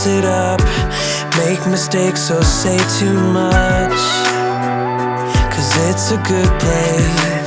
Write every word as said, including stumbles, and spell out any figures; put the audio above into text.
it up, make mistakes or say too much, 'cause it's a good place.